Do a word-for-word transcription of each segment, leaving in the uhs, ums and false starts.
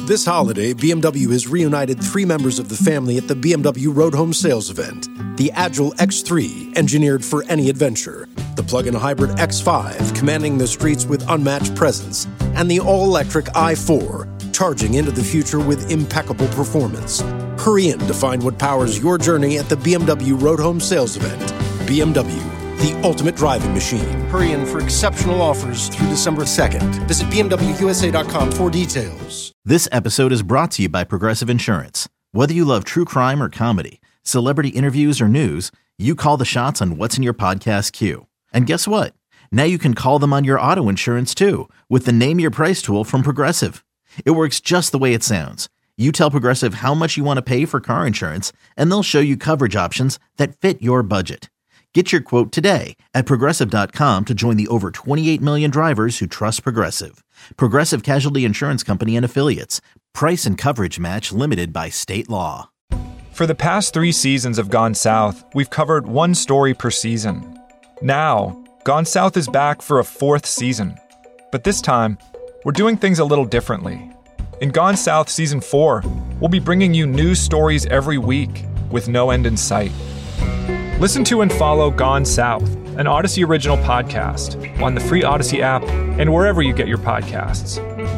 This holiday, B M W has reunited three members of the family at the B M W Road Home Sales event. The Agile X three, engineered for any adventure. The plug-in hybrid X five, commanding the streets with unmatched presence. And the all-electric i four, charging into the future with impeccable performance. Hurry in to find what powers your journey at the B M W Road Home Sales event. B M W, the ultimate driving machine. Hurry in for exceptional offers through December second. Visit B M W U S A dot com for details. This episode is brought to you by Progressive Insurance. Whether you love true crime or comedy, celebrity interviews or news, you call the shots on what's in your podcast queue. And guess what? Now you can call them on your auto insurance too with the Name Your Price tool from Progressive. It works just the way it sounds. You tell Progressive how much you want to pay for car insurance, and they'll show you coverage options that fit your budget. Get your quote today at Progressive dot com to join the over twenty-eight million drivers who trust Progressive. Progressive Casualty Insurance Company and Affiliates. Price and coverage match limited by state law. For the past three seasons of Gone South, we've covered one story per season. Now, Gone South is back for a fourth season. But this time, we're doing things a little differently. In Gone South Season four, we'll be bringing you new stories every week with no end in sight. Listen to and follow Gone South, an Odyssey original podcast, on the free Odyssey app and wherever you get your podcasts.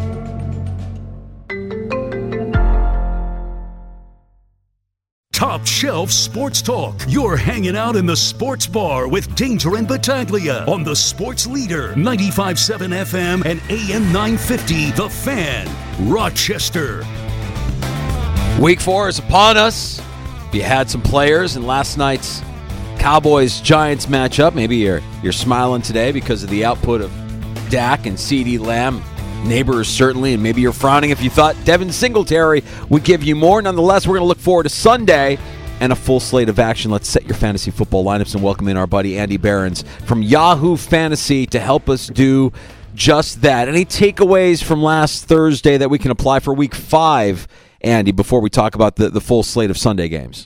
Top Shelf Sports Talk. You're hanging out in the sports bar with Danger and Battaglia on the Sports Leader, ninety-five point seven F M and A M nine fifty, The Fan, Rochester. Week four is upon us. You had some players in last night's Cowboys-Giants matchup. Maybe you're you're smiling today because of the output of Dak and CeeDee Lamb. Neighbors, certainly, and maybe you're frowning if you thought Devin Singletary would give you more. Nonetheless, we're going to look forward to Sunday and a full slate of action. Let's set your fantasy football lineups and welcome in our buddy Andy Behrens from Yahoo Fantasy to help us do just that. Any takeaways from last Thursday that we can apply for week five, Andy, before we talk about the, the full slate of Sunday games?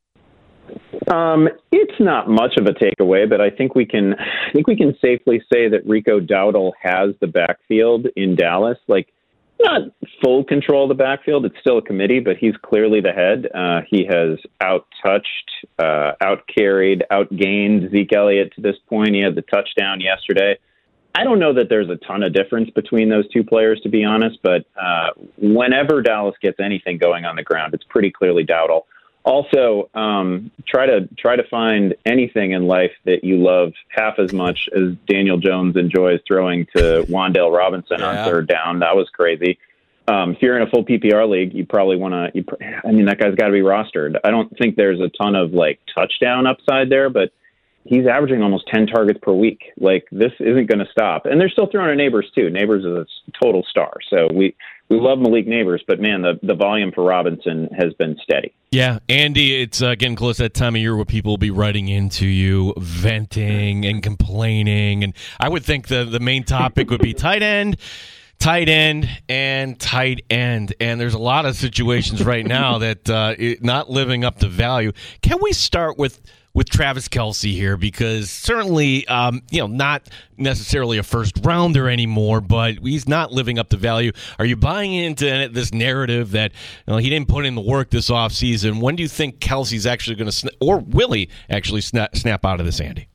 Um, it's not much of a takeaway, but I think we can, I think we can safely say that Rico Dowdle has the backfield in Dallas. Like, not full control of the backfield. It's still a committee, but he's clearly the head. Uh, he has out-touched, uh, out-carried, out-gained Zeke Elliott to this point. He had the touchdown yesterday. I don't know that there's a ton of difference between those two players, to be honest, but uh, whenever Dallas gets anything going on the ground, it's pretty clearly Dowdle. Also, um, try to try to find anything in life that you love half as much as Daniel Jones enjoys throwing to Wan'Dale Robinson yeah. on third down. That was crazy. Um, if you're in a full P P R league, you probably want to. I mean, that guy's got to be rostered. I don't think there's a ton of like touchdown upside there, but he's averaging almost ten targets per week. Like, this isn't going to stop. And they're still throwing to Neighbors too. Neighbors is a total star. So we. We love Malik Neighbors, but, man, the, the volume for Robinson has been steady. Yeah, Andy, it's uh, getting close to that time of year where people will be writing into you, venting and complaining. And I would think the, the main topic would be tight end, tight end, and tight end. And there's a lot of situations right now that uh, it, not living up to value. Can we start with – with Travis Kelce here, because certainly, um, you know, not necessarily a first rounder anymore, but he's not living up to value. Are you buying into this narrative that, you know, he didn't put in the work this offseason? When do you think Kelce's actually going to, sna- or will he actually snap, snap out of this, Andy?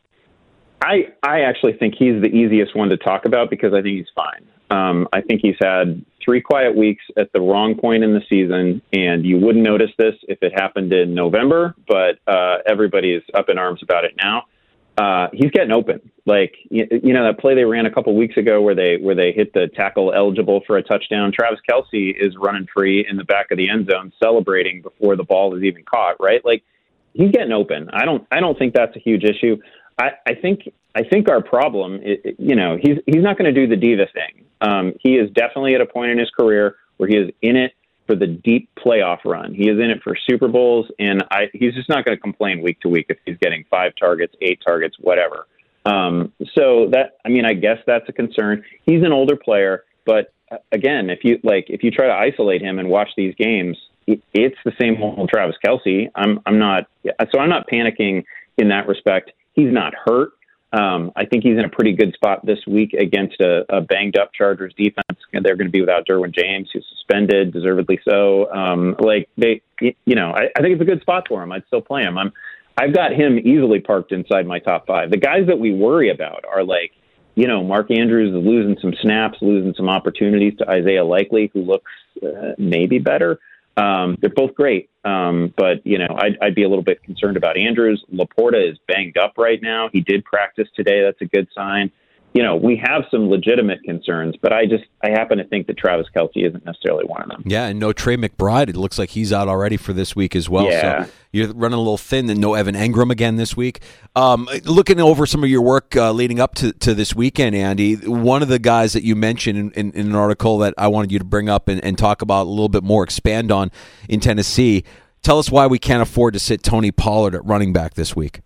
I, I actually think he's the easiest one to talk about because I think he's fine. Um, I think he's had three quiet weeks at the wrong point in the season, and you wouldn't notice this if it happened in November, but uh, everybody's up in arms about it now. Uh, he's getting open. Like, you, you know, that play they ran a couple weeks ago where they where they hit the tackle eligible for a touchdown. Travis Kelce is running free in the back of the end zone, celebrating before the ball is even caught, right? Like, he's getting open. I don't I don't think that's a huge issue. I, I think I think our problem, is, you know, he's he's not going to do the diva thing. Um, he is definitely at a point in his career where he is in it for the deep playoff run. He is in it for Super Bowls, and I, he's just not going to complain week to week if he's getting five targets, eight targets, whatever. Um, so that, I mean, I guess that's a concern. He's an older player, but again, if you like, if you try to isolate him and watch these games, it, it's the same old Travis Kelce. I'm I'm not so I'm not panicking in that respect. He's not hurt. Um, I think he's in a pretty good spot this week against a, a banged-up Chargers defense. And they're going to be without Derwin James, who's suspended, deservedly so. Um, like they, you know, I, I think it's a good spot for him. I'd still play him. I'm, I've got him easily parked inside my top five. The guys that we worry about are like, you know, Mark Andrews is losing some snaps, losing some opportunities to Isaiah Likely, who looks uh, maybe better. Um, they're both great, um, but, you know, I'd, I'd be a little bit concerned about Andrews. Laporta is banged up right now. He did practice today. That's a good sign. You know, we have some legitimate concerns, but I just, I happen to think that Travis Kelce isn't necessarily one of them. Yeah, and no Trey McBride. It looks like he's out already for this week as well. Yeah. So you're running a little thin, and no Evan Engram again this week. Um, looking over some of your work uh, leading up to, to this weekend, Andy, one of the guys that you mentioned in, in, in an article that I wanted you to bring up and, and talk about a little bit more, expand on in Tennessee. Tell us why we can't afford to sit Tony Pollard at running back this week.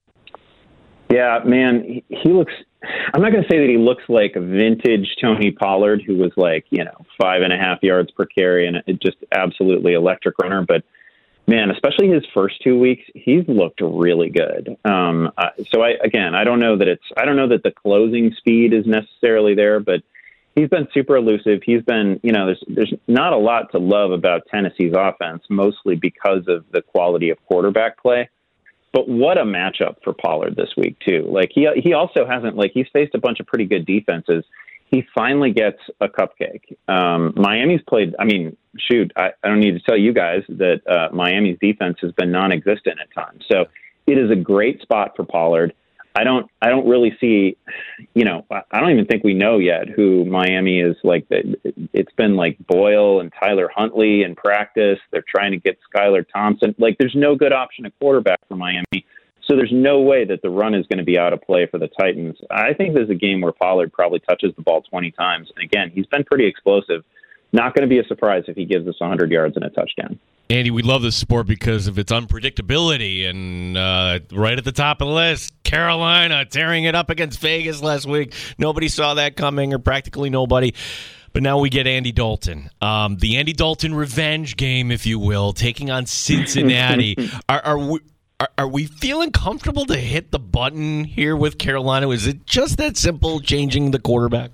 Yeah, man, he, he looks, I'm not going to say that he looks like a vintage Tony Pollard, who was like, you know, five and a half yards per carry and it just absolutely electric runner. But man, especially his first two weeks, he's looked really good. Um, uh, so I, again, I don't know that it's, I don't know that the closing speed is necessarily there, but he's been super elusive. He's been, you know, there's, there's not a lot to love about Tennessee's offense, mostly because of the quality of quarterback play. But what a matchup for Pollard this week, too. Like, he he also hasn't, like, he's faced a bunch of pretty good defenses. He finally gets a cupcake. Um, Miami's played, I mean, shoot, I, I don't need to tell you guys that uh, Miami's defense has been non-existent at times. So it is a great spot for Pollard. I don't, I don't really see, you know, I don't even think we know yet who Miami is. Like, it's been like Boyle and Tyler Huntley in practice. They're trying to get Skylar Thompson. Like, there's no good option at quarterback for Miami. So there's no way that the run is going to be out of play for the Titans. I think there's a game where Pollard probably touches the ball twenty times. And again, he's been pretty explosive. Not going to be a surprise if he gives us one hundred yards and a touchdown. Andy, we love this sport because of its unpredictability. And uh, right at the top of the list, Carolina tearing it up against Vegas last week. Nobody saw that coming, or practically nobody. But now we get Andy Dalton. Um, the Andy Dalton revenge game, if you will, taking on Cincinnati. are, are, we, are, are we feeling comfortable to hit the button here with Carolina? Is it just that simple, changing the quarterback?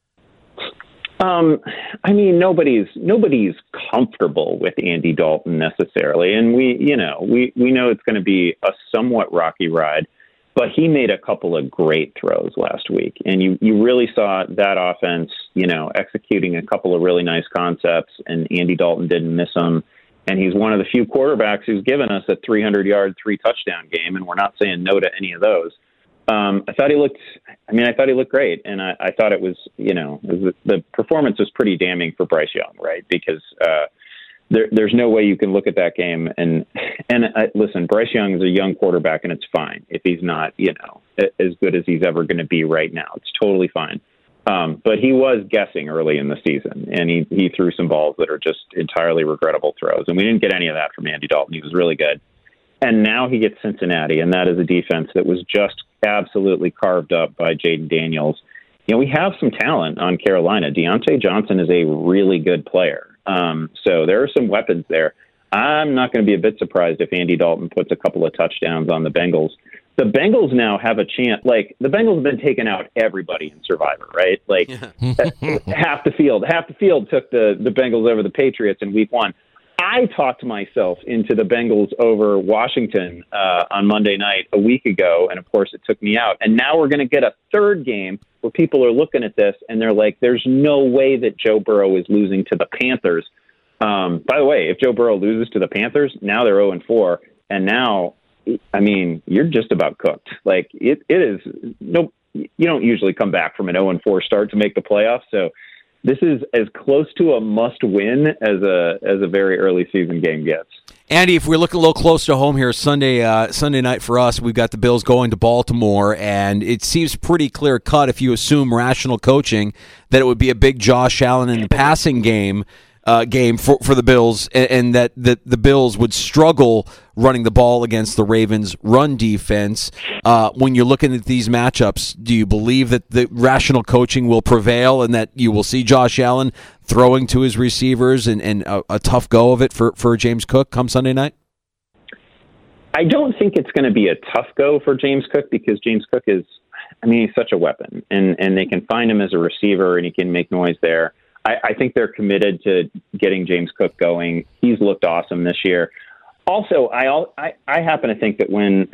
Um, I mean, nobody's nobody's comfortable with Andy Dalton necessarily, and we, you know, we, we know it's going to be a somewhat rocky ride. But he made a couple of great throws last week, and you you really saw that offense, you know, executing a couple of really nice concepts, and Andy Dalton didn't miss them. And he's one of the few quarterbacks who's given us a three hundred yard, three touchdown game, and we're not saying no to any of those. Um, I thought he looked, I mean, I thought he looked great. And I, I thought it was, you know, it was, the performance was pretty damning for Bryce Young, right? Because uh, there, there's no way you can look at that game. And, and uh, listen, Bryce Young is a young quarterback, and it's fine if he's not, you know, as good as he's ever going to be right now. It's totally fine. Um, but he was guessing early in the season, and he, he threw some balls that are just entirely regrettable throws. And we didn't get any of that from Andy Dalton. He was really good. And now he gets Cincinnati, and that is a defense that was just absolutely carved up by Jaden Daniels. You know, we have some talent on Carolina. Deontay Johnson is a really good player. Um, so there are some weapons there. I'm not going to be a bit surprised if Andy Dalton puts a couple of touchdowns on the Bengals. The Bengals now have a chance. Like, the Bengals have been taking out everybody in Survivor, right? Like, half the field, half the field took the, the Bengals over the Patriots in week one. I talked myself into the Bengals over Washington uh, on Monday night a week ago, and of course it took me out. And now we're going to get a third game where people are looking at this and they're like, there's no way that Joe Burrow is losing to the Panthers. Um, by the way, if Joe Burrow loses to the Panthers, now they're oh and four, and now, I mean, you're just about cooked. Like, it, it is no, you don't usually come back from an oh and four start to make the playoffs, so this is as close to a must-win as a as a very early season game gets. Andy, if we're looking a little close to home here, Sunday uh, Sunday night for us, we've got the Bills going to Baltimore, and it seems pretty clear-cut if you assume rational coaching that it would be a big Josh Allen in the passing game uh, game for, for the Bills, and, and that the, the Bills would struggle running the ball against the Ravens' run defense. Uh, when you're looking at these matchups, do you believe that the rational coaching will prevail and that you will see Josh Allen throwing to his receivers and, and a, a tough go of it for, for James Cook come Sunday night? I don't think it's going to be a tough go for James Cook because James Cook is, I mean, he's such a weapon, and, and they can find him as a receiver, and he can make noise there. I, I think they're committed to getting James Cook going. He's looked awesome this year. Also, I, I I happen to think that when,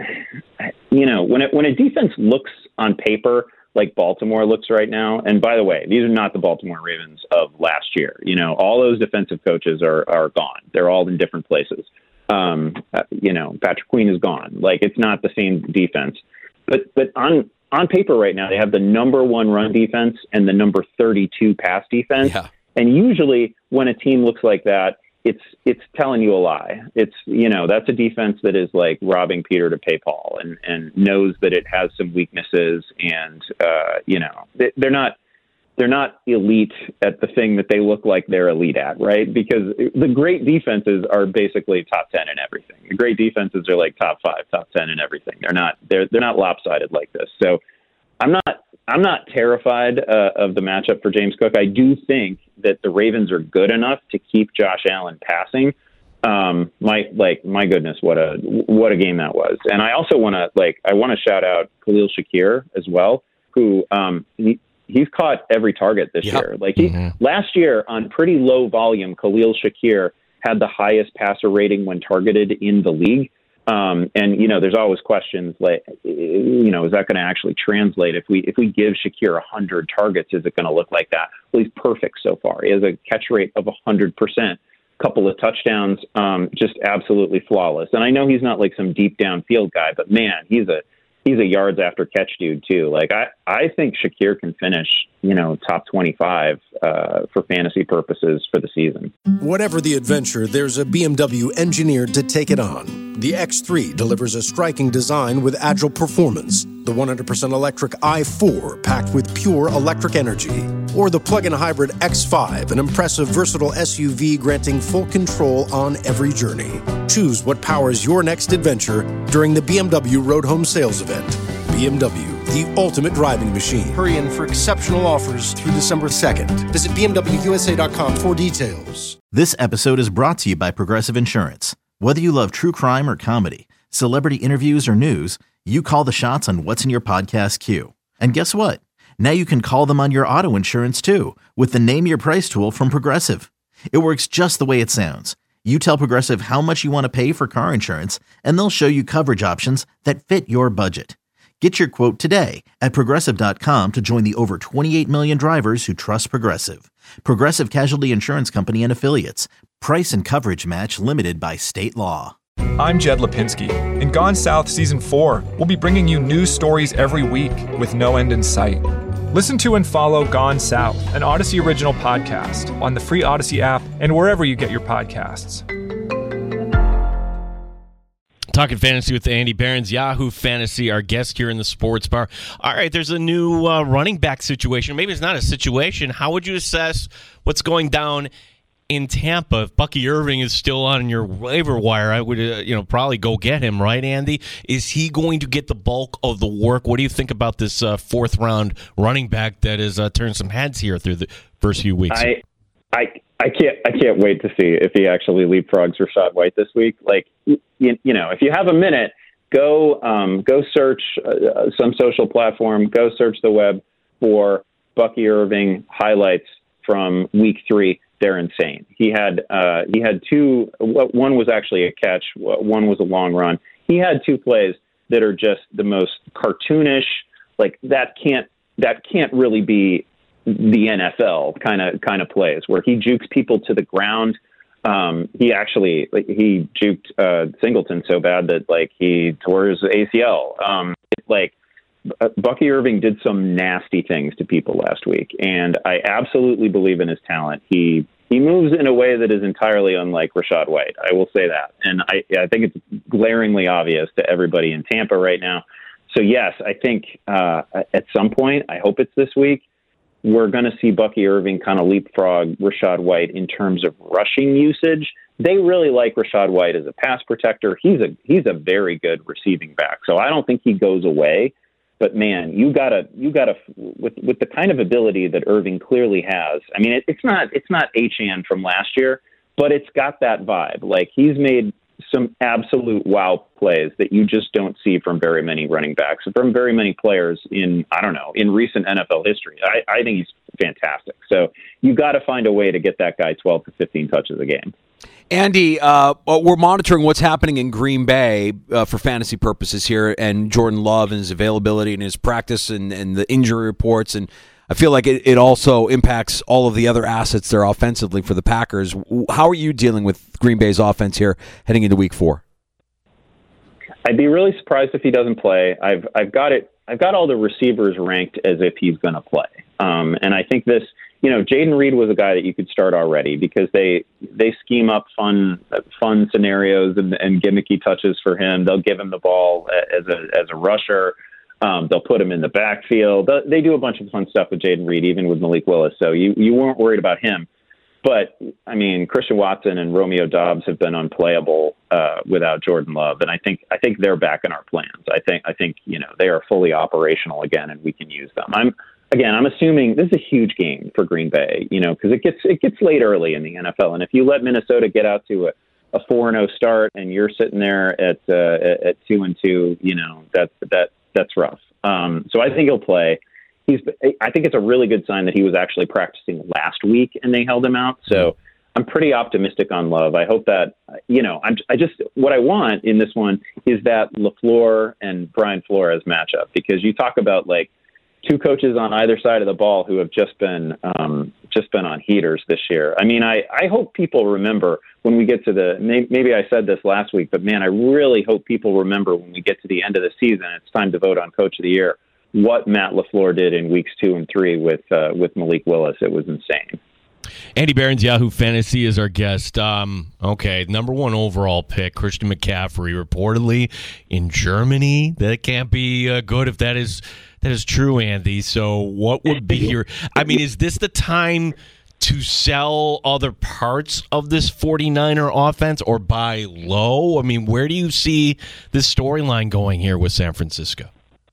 you know, when it, when a defense looks on paper like Baltimore looks right now, and by the way, these are not the Baltimore Ravens of last year. You know, all those defensive coaches are, are gone. They're all in different places. Um, uh, you know, Patrick Queen is gone. Like, it's not the same defense. But but on on paper right now, they have the number one run defense and the number thirty-two pass defense. Yeah. And usually when a team looks like that, it's it's telling you a lie. It's, you know, that's a defense that is like robbing Peter to pay Paul, and, and knows that it has some weaknesses. And, uh, you know, they, they're not they're not elite at the thing that they look like they're elite at, right? Because the great defenses are basically top ten in everything. The great defenses are like top five, top ten in everything. They're not they're they're not lopsided like this. So I'm not I'm not terrified uh, of the matchup for James Cook. I do think that the Ravens are good enough to keep Josh Allen passing. Um, my like my goodness, what a what a game that was. And I also want to like I want to shout out Khalil Shakir as well, who um, he, he's caught every target this yep. year. Like he, Mm-hmm. last year on pretty low volume, Khalil Shakir had the highest passer rating when targeted in the league. Um, and, you know, there's always questions like, you know, is that going to actually translate? If we if we give Shakir one hundred targets, is it going to look like that? Well, he's perfect so far. He has a catch rate of one hundred percent, couple of touchdowns, um, just absolutely flawless. And I know he's not like some deep downfield guy, but, man, he's a he's a yards after catch dude, too. Like, I, I think Shakir can finish, you know, top twenty-five uh, for fantasy purposes for the season. Whatever the adventure, there's a B M W engineered to take it on. The X three delivers a striking design with agile performance. The one hundred percent electric i four packed with pure electric energy. Or the plug-in hybrid X five, an impressive, versatile S U V granting full control on every journey. Choose what powers your next adventure during the B M W Road Home Sales Event. B M W, the ultimate driving machine. Hurry in for exceptional offers through December second. Visit B M W U S A dot com for details. This episode is brought to you by Progressive Insurance. Whether you love true crime or comedy, celebrity interviews or news, you call the shots on what's in your podcast queue. And guess what? Now you can call them on your auto insurance too with the Name Your Price tool from Progressive. It works just the way it sounds. You tell Progressive how much you want to pay for car insurance, and they'll show you coverage options that fit your budget. Get your quote today at Progressive dot com to join the over twenty-eight million drivers who trust Progressive. Progressive Casualty Insurance Company and Affiliates. Price and coverage match limited by state law. I'm Jed Lipinski. In Gone South Season four, we'll be bringing you news stories every week with no end in sight. Listen to and follow Gone South, an Odyssey original podcast, on the free Odyssey app and wherever you get your podcasts. Talking fantasy with Andy Behrens, Yahoo Fantasy, our guest here in the sports bar. All right, there's a new uh, running back situation. Maybe it's not a situation. How would you assess what's going down in Tampa? If Bucky Irving is still on your waiver wire, I would uh, you know, probably go get him, right, Andy? Is he going to get the bulk of the work? What do you think about this uh, fourth-round running back that has uh, turned some heads here through the first few weeks? I, I, I can't, I can't wait to see if he actually leapfrogs Rachaad White this week. Like, you, you know, if you have a minute, go, um, go search uh, some social platform, go search the web for Bucky Irving highlights from week three. They're insane. He had, uh, he had two, one was actually a catch. One was a long run. He had two plays that are just the most cartoonish. Like that can't, that can't really be the N F L kind of kind of plays where he jukes people to the ground. Um, he actually like, he juked uh, Singleton so bad that like he tore his A C L. Um, it's like uh, Bucky Irving did some nasty things to people last week, and I absolutely believe in his talent. He he moves in a way that is entirely unlike Rachaad White. I will say that, and I I think it's glaringly obvious to everybody in Tampa right now. So yes, I think uh, at some point, I hope it's this week, we're going to see Bucky Irving kind of leapfrog Rachaad White in terms of rushing usage. They really like Rachaad White as a pass protector. He's a he's a very good receiving back, so I don't think he goes away. But man, you gotta you gotta with with the kind of ability that Irving clearly has. I mean, it, it's not it's not Achane from last year, but it's got that vibe. Like he's made some absolute wow plays that you just don't see from very many running backs, from very many players in, I don't know, in recent N F L history. I, I think he's fantastic. So you got to find a way to get that guy twelve to fifteen touches a game. Andy, uh, we're monitoring what's happening in Green Bay uh, for fantasy purposes here, and Jordan Love and his availability and his practice and, and the injury reports. And I feel like it, it also impacts all of the other assets there offensively for the Packers. How are you dealing with Green Bay's offense here heading into week four? I'd be really surprised if he doesn't play. I've I've got it. I've got all the receivers ranked as if he's going to play. Um, and I think this, you know, Jaden Reed was a guy that you could start already because they they scheme up fun fun scenarios and, and gimmicky touches for him. They'll give him the ball as a as a rusher. Um, they'll put him in the backfield. They do a bunch of fun stuff with Jaden Reed, even with Malik Willis. So you, you weren't worried about him. But, I mean, Christian Watson and Romeo Doubs have been unplayable uh, without Jordan Love. And I think I think they're back in our plans. I think, I think you know, they are fully operational again, and we can use them. I'm Again, I'm assuming this is a huge game for Green Bay, you know, because it gets it gets late early in the N F L. And if you let Minnesota get out to a, a four and oh start and you're sitting there at uh, at two and two, you know, that's that that's rough. Um, so I think he'll play. He's. I think it's a really good sign that he was actually practicing last week and they held him out. So I'm pretty optimistic on Love. I hope that, you know, I'm, I just, what I want in this one is that LaFleur and Brian Flores matchup, because you talk about like two coaches on either side of the ball who have just been, um, just been on heaters this year. I mean, I, I hope people remember when we get to the, maybe I said this last week, but man, I really hope people remember when we get to the end of the season, it's time to vote on Coach of the Year, what Matt LaFleur did in weeks two and three with uh, with Malik Willis. It was insane. Andy Behrens, Yahoo Fantasy, is our guest. Um, okay, number one overall pick, Christian McCaffrey, reportedly in Germany. That can't be uh, good if that is that is true, Andy. So what would be your – I mean, is this the time to sell other parts of this 49er offense or buy low? I mean, where do you see this storyline going here with San Francisco?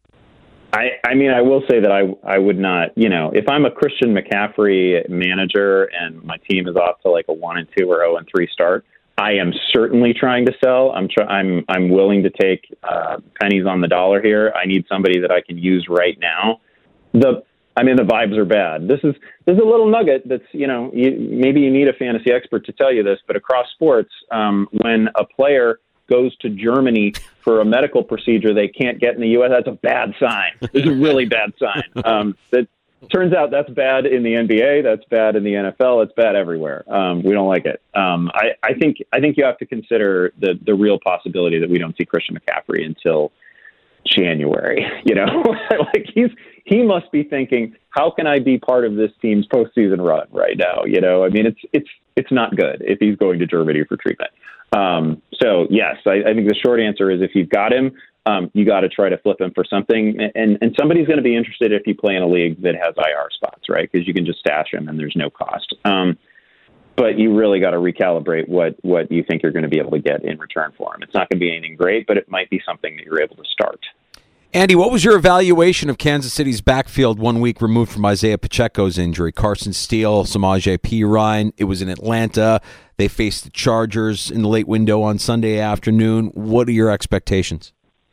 I, I mean, I will say that I I would not, you know, if I'm a Christian McCaffrey manager and my team is off to like a one and two or zero and three start, I am certainly trying to sell. I'm try, I'm I'm willing to take uh, pennies on the dollar here. I need somebody that I can use right now. The I mean, the vibes are bad. This is this is a little nugget that's, you know, you, maybe you need a fantasy expert to tell you this, but across sports, um, when a player goes to Germany for a medical procedure they can't get in the U S, that's a bad sign. It's a really bad sign. Um, that turns out that's bad in the N B A. That's bad in the N F L. It's bad everywhere. Um, we don't like it. Um, I, I think I think you have to consider the the real possibility that we don't see Christian McCaffrey until January. You know, like he's he must be thinking, how can I be part of this team's postseason run right now? You know, I mean, it's it's it's not good if he's going to Germany for treatment. Um, so yes, I, I think the short answer is if you've got him, um, you got to try to flip him for something. And, and somebody's going to be interested if you play in a league that has I R spots, right? Because you can just stash him and there's no cost. Um, but you really got to recalibrate what, what you think you're going to be able to get in return for him. It's not going to be anything great, but it might be something that you're able to start. Andy, what was your evaluation of Kansas City's backfield one week removed from Isaiah Pacheco's injury? Carson Steele, Samaje Perine. It was in Atlanta. They faced the Chargers in the late window on Sunday afternoon. What are your expectations?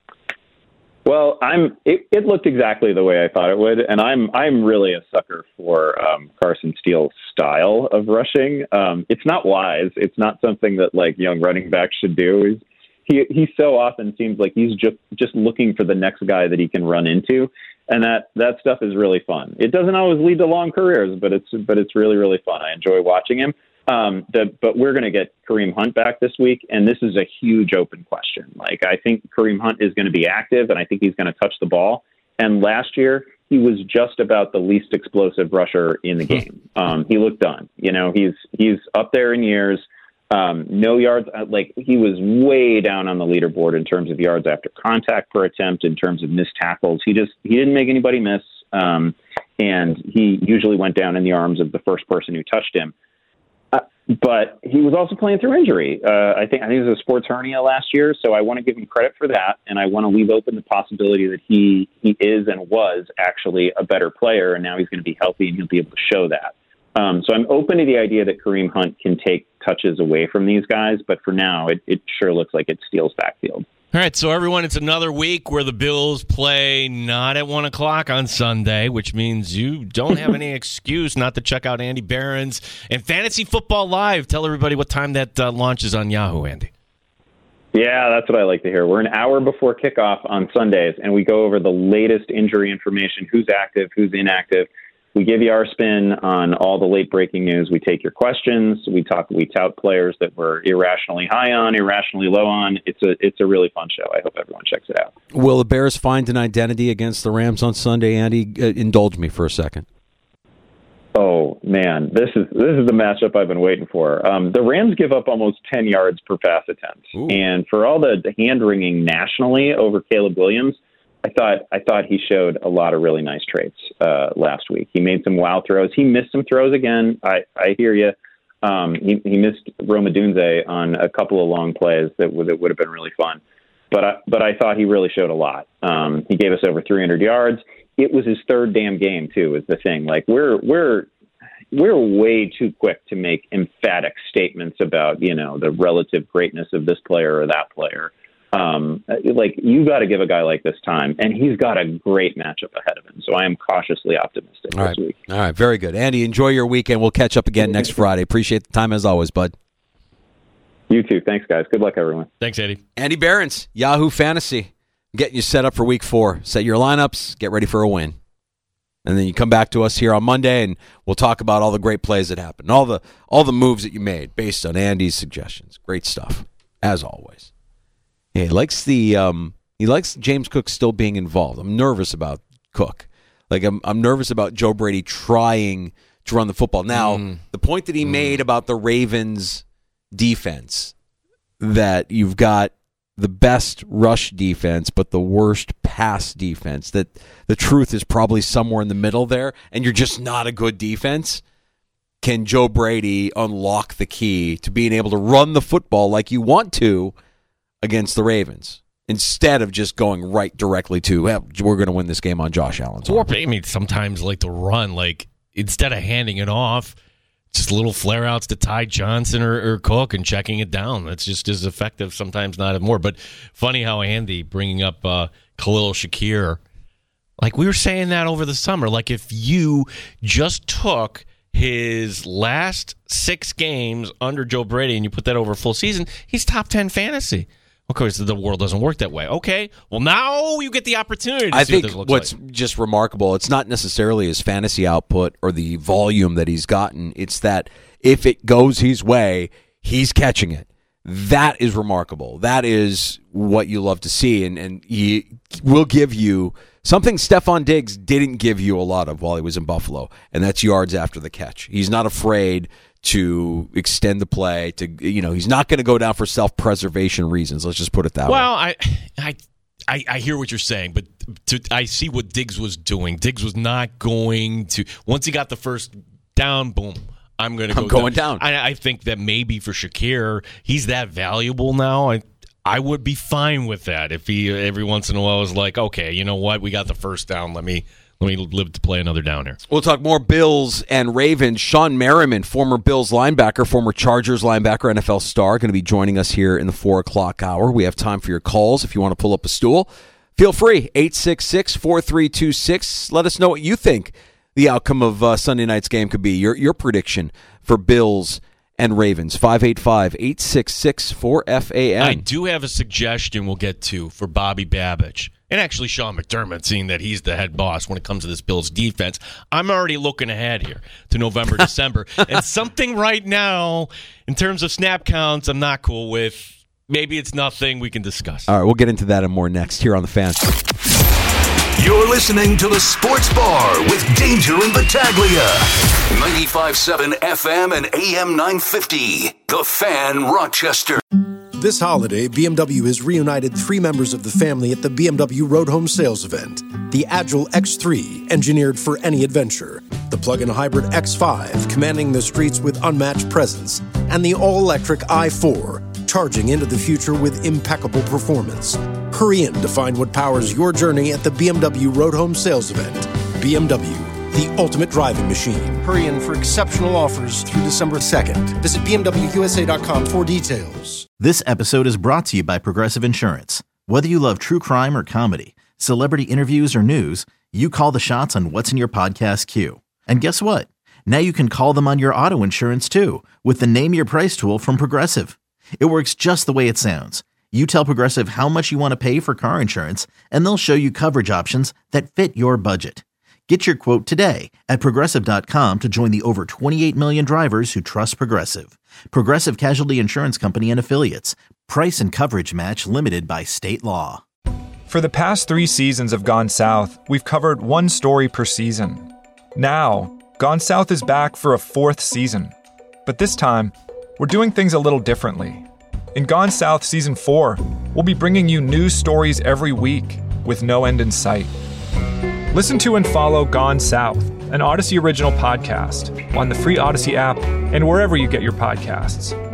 Well, I'm. It, it looked exactly the way I thought it would, and I'm. I'm really a sucker for um, Carson Steele's style of rushing. Um, it's not wise. It's not something that like young running backs should do. He's, He he so often seems like he's just, just looking for the next guy that he can run into, and that, that stuff is really fun. It doesn't always lead to long careers, but it's but it's really really fun. I enjoy watching him. Um, the, but we're going to get Kareem Hunt back this week, and this is a huge open question. Like I think Kareem Hunt is going to be active, and I think he's going to touch the ball. And last year he was just about the least explosive rusher in the game. Um, he looked done. You know, he's he's up there in years. Um, no yards, like he was way down on the leaderboard in terms of yards after contact per attempt, in terms of missed tackles. He just, he didn't make anybody miss. Um, and he usually went down in the arms of the first person who touched him. Uh, but he was also playing through injury. Uh, I think, I think it was a sports hernia last year. So I want to give him credit for that. And I want to leave open the possibility that he, he is and was actually a better player. And now he's going to be healthy and he'll be able to show that. Um, so I'm open to the idea that Kareem Hunt can take touches away from these guys. But for now, it, it sure looks like it steals backfield. All right, so everyone, it's another week where the Bills play not at one o'clock on Sunday, which means you don't have any excuse not to check out Andy Behrens and Fantasy Football Live. Tell everybody what time that uh, launches on Yahoo, Andy. Yeah, that's what I like to hear. We're an hour before kickoff on Sundays, and we go over the latest injury information, who's active, who's inactive. We give you our spin on all the late-breaking news. We take your questions. We talk. We tout players that we're irrationally high on, irrationally low on. It's a it's a really fun show. I hope everyone checks it out. Will the Bears find an identity against the Rams on Sunday, Andy? Uh, indulge me for a second. Oh man, this is this is the matchup I've been waiting for. Um, the Rams give up almost ten yards per pass attempt, Ooh. and for all the hand wringing nationally over Caleb Williams, I thought I thought he showed a lot of really nice traits uh, last week. He made some wow throws. He missed some throws again. I, I hear you. Um, he, he missed Rome Odunze on a couple of long plays that would that would have been really fun. But I, but I thought he really showed a lot. Um, he gave us over three hundred yards. It was his third damn game too. Is the thing. Like we're we're we're way too quick to make emphatic statements about you know the relative greatness of this player or that player. Um, like you got to give a guy like this time, and he's got a great matchup ahead of him. So I am cautiously optimistic All this right. week. All right, very good, Andy. Enjoy your weekend. We'll catch up again next Friday. Appreciate the time as always, bud. You too. Thanks, guys. Good luck, everyone. Thanks, Andy. Andy Behrens, Yahoo Fantasy, getting you set up for Week Four. Set your lineups. Get ready for a win. And then you come back to us here on Monday, and we'll talk about all the great plays that happened, all the all the moves that you made based on Andy's suggestions. Great stuff, as always. Yeah, he likes the um, he likes James Cook still being involved. I'm nervous about Cook. Like I'm I'm nervous about Joe Brady trying to run the football. Now, mm. the point that he mm. made about the Ravens defense, that you've got the best rush defense but the worst pass defense, that the truth is probably somewhere in the middle there, and you're just not a good defense. Can Joe Brady unlock the key to being able to run the football like you want to against the Ravens, instead of just going right directly to, well, we're going to win this game on Josh Allen's arm? Or, I mean, sometimes like to run, like instead of handing it off, just little flare-outs to Ty Johnson or, or Cook and checking it down. That's just as effective, sometimes not more. But funny how Andy bringing up uh, Khalil Shakir, like we were saying that over the summer, like if you just took his last six games under Joe Brady and you put that over a full season, he's top ten fantasy. Of course, the world doesn't work that way. Okay, well, now you get the opportunity to I see think what this looks what's like. just remarkable, it's not necessarily his fantasy output or the volume that he's gotten. It's that if it goes his way, he's catching it. That is remarkable. That is what you love to see, and, and he will give you something Stephon Diggs didn't give you a lot of while he was in Buffalo, and that's yards after the catch. He's not afraid to extend the play. To you know, he's not going to go down for self-preservation reasons. Let's just put it that well, way. Well, I, I, I hear what you're saying, but to, I see what Diggs was doing. Diggs was not going to once he got the first down, boom. I'm going to go I'm going down. down. I, I think that maybe for Shakir, he's that valuable now. I I would be fine with that if he every once in a while was like, okay, you know what, we got the first down. Let me let me live to play another down here. We'll talk more Bills and Ravens. Sean Merriman, former Bills linebacker, former Chargers linebacker, N F L star, going to be joining us here in the four o'clock hour. We have time for your calls. If you want to pull up a stool, feel free. eight six six, four three two six. Let us know what you think the outcome of uh, Sunday night's game could be. Your your prediction for Bills and Ravens. five eight five, eight six six, four F A N. I do have a suggestion we'll get to for Bobby Babich. And actually Sean McDermott, seeing that he's the head boss when it comes to this Bills defense. I'm already looking ahead here to November, December. And something right now, in terms of snap counts, I'm not cool with. Maybe it's nothing we can discuss. All right, we'll get into that and more next here on The Fan. You're listening to The Sports Bar with Danger and Battaglia. ninety-five point seven F M and A M nine fifty. The Fan, Rochester. This holiday, B M W has reunited three members of the family at the B M W Road Home Sales Event. The Agile X three, engineered for any adventure. The plug-in hybrid X five, commanding the streets with unmatched presence. And the all-electric i four, charging into the future with impeccable performance. Hurry in to find what powers your journey at the B M W Road Home Sales Event. B M W, the ultimate driving machine. Hurry in for exceptional offers through December second. Visit B M W U S A dot com for details. This episode is brought to you by Progressive Insurance. Whether you love true crime or comedy, celebrity interviews or news, you call the shots on what's in your podcast queue. And guess what? Now you can call them on your auto insurance too with the Name Your Price tool from Progressive. It works just the way it sounds. You tell Progressive how much you want to pay for car insurance, and they'll show you coverage options that fit your budget. Get your quote today at Progressive dot com to join the over twenty-eight million drivers who trust Progressive. Progressive Casualty Insurance Company and Affiliates. Price and coverage match limited by state law. For the past three seasons of Gone South, we've covered one story per season. Now, Gone South is back for a fourth season. But this time, we're doing things a little differently. In Gone South Season four, we'll be bringing you new stories every week with no end in sight. Listen to and follow Gone South, an Odyssey original podcast, on the free Odyssey app and wherever you get your podcasts.